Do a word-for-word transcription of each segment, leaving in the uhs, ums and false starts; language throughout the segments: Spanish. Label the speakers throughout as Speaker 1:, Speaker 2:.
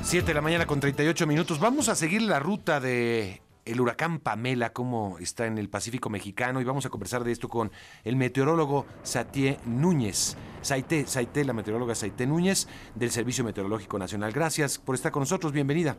Speaker 1: Siete de la mañana con treinta y ocho minutos. Vamos a seguir la ruta de el huracán Pamela, cómo está en el Pacífico mexicano, y vamos a conversar de esto con el meteorólogo Saité Núñez. Saité, Saité, la meteoróloga Saité Núñez del Servicio Meteorológico Nacional. Gracias por estar con nosotros, bienvenida.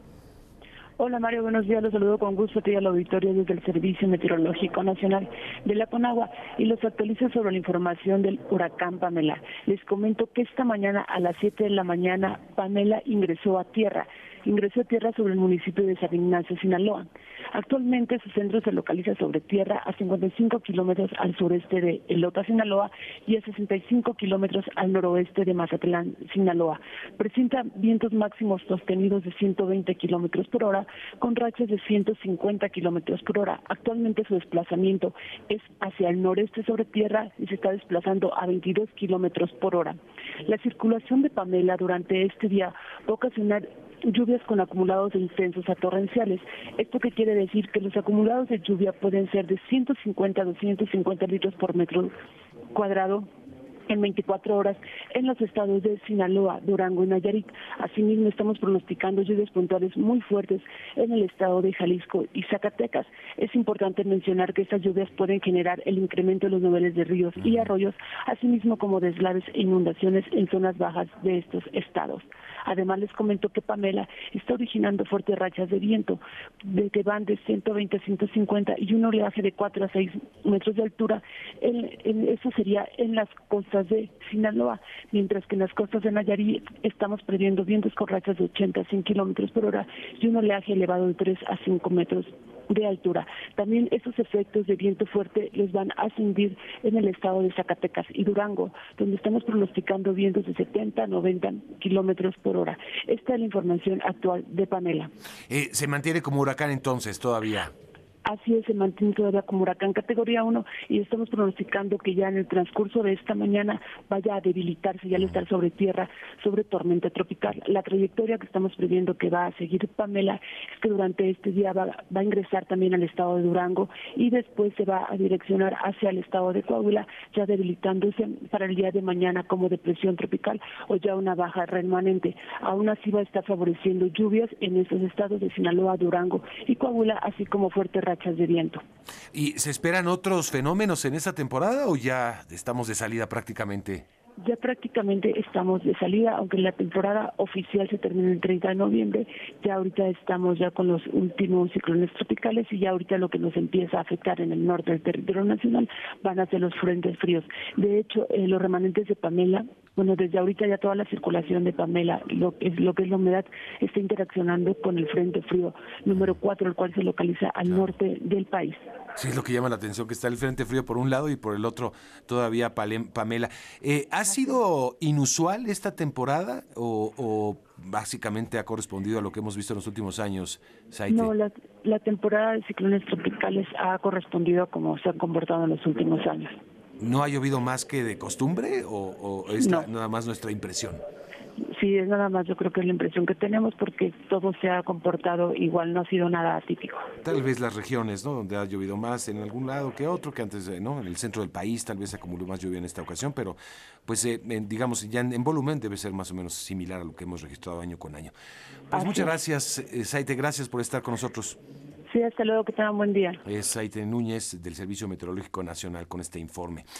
Speaker 2: Hola Mario, buenos días, los saludo con gusto a ti y al auditorio desde el Servicio Meteorológico Nacional de la Conagua y los actualizo sobre la información del huracán Pamela. Les comento que esta mañana a las siete de la mañana Pamela ingresó a tierra. Ingresó a tierra sobre el municipio de San Ignacio, Sinaloa. Actualmente su centro se localiza sobre tierra a cincuenta y cinco kilómetros al sureste de Elota, Sinaloa, y a sesenta y cinco kilómetros al noroeste de Mazatlán, Sinaloa. Presenta vientos máximos sostenidos de ciento veinte kilómetros por hora, con rachas de ciento cincuenta kilómetros por hora. Actualmente su desplazamiento es hacia el noreste sobre tierra y se está desplazando a veintidós kilómetros por hora. La circulación de Pamela durante este día va a ocasionar lluvias con acumulados de intensos a torrenciales. ¿Esto qué quiere decir? Que los acumulados de lluvia pueden ser de ciento cincuenta a doscientos cincuenta litros por metro cuadrado en veinticuatro horas en los estados de Sinaloa, Durango y Nayarit. Asimismo, estamos pronosticando lluvias puntuales muy fuertes en el estado de Jalisco y Zacatecas. Es importante mencionar que estas lluvias pueden generar el incremento de los niveles de ríos y arroyos, asimismo como deslaves e inundaciones en zonas bajas de estos estados. Además, les comento que Pamela está originando fuertes rachas de viento, de que van de ciento veinte a ciento cincuenta y un oleaje de cuatro a seis metros de altura. En, en, eso sería en las costas de Sinaloa, mientras que en las costas de Nayarit estamos previendo vientos con rachas de ochenta a cien kilómetros por hora y un oleaje elevado de tres a cinco metros de altura. También esos efectos de viento fuerte les van a ascender en el estado de Zacatecas y Durango, donde estamos pronosticando vientos de setenta a noventa kilómetros por hora. Esta es la información actual de Pamela.
Speaker 1: Eh, ¿Se mantiene como huracán entonces todavía?
Speaker 2: Así es, se mantiene todavía como huracán categoría uno y estamos pronosticando que ya en el transcurso de esta mañana vaya a debilitarse y al estar sobre tierra, sobre tormenta tropical. La trayectoria que estamos previendo que va a seguir Pamela es que durante este día va, va a ingresar también al estado de Durango y después se va a direccionar hacia el estado de Coahuila, ya debilitándose para el día de mañana como depresión tropical o ya una baja remanente. Aún así va a estar favoreciendo lluvias en esos estados de Sinaloa, Durango y Coahuila, así como fuertes rachas de viento.
Speaker 1: ¿Y se esperan otros fenómenos en esta temporada o ya estamos de salida prácticamente?
Speaker 2: Ya prácticamente estamos de salida, aunque la temporada oficial se termina el treinta de noviembre, ya ahorita estamos ya con los últimos ciclones tropicales y ya ahorita lo que nos empieza a afectar en el norte del territorio nacional van a ser los frentes fríos. De hecho, eh, los remanentes de Pamela, bueno, desde ahorita ya toda la circulación de Pamela, lo que es, lo que es la humedad, está interaccionando con el frente frío número cuatro, el cual se localiza al
Speaker 1: Claro.
Speaker 2: norte del país.
Speaker 1: Sí, es lo que llama la atención, que está el frente frío por un lado y por el otro todavía Pamela. Eh, ¿Ha sido inusual esta temporada o, o básicamente ha correspondido a lo que hemos visto en los últimos años, Saité?
Speaker 2: No, la, la temporada de ciclones tropicales ha correspondido a como se han comportado en los últimos años.
Speaker 1: ¿No ha llovido más que de costumbre o, o es
Speaker 2: No.
Speaker 1: la, nada más nuestra impresión?
Speaker 2: Sí, es nada más, yo creo que es la impresión que tenemos porque todo se ha comportado igual, no ha sido nada atípico.
Speaker 1: Tal vez las regiones, ¿no? Donde ha llovido más en algún lado que otro, que antes, ¿no? En el centro del país tal vez se acumuló más lluvia en esta ocasión, pero pues eh, en, digamos, ya en, en volumen debe ser más o menos similar a lo que hemos registrado año con año. Pues
Speaker 2: Así
Speaker 1: muchas
Speaker 2: es.
Speaker 1: gracias, eh, Saité, gracias por estar con nosotros.
Speaker 2: Sí, hasta luego, que tengan buen día.
Speaker 1: Es Saité Núñez del Servicio Meteorológico Nacional con este informe.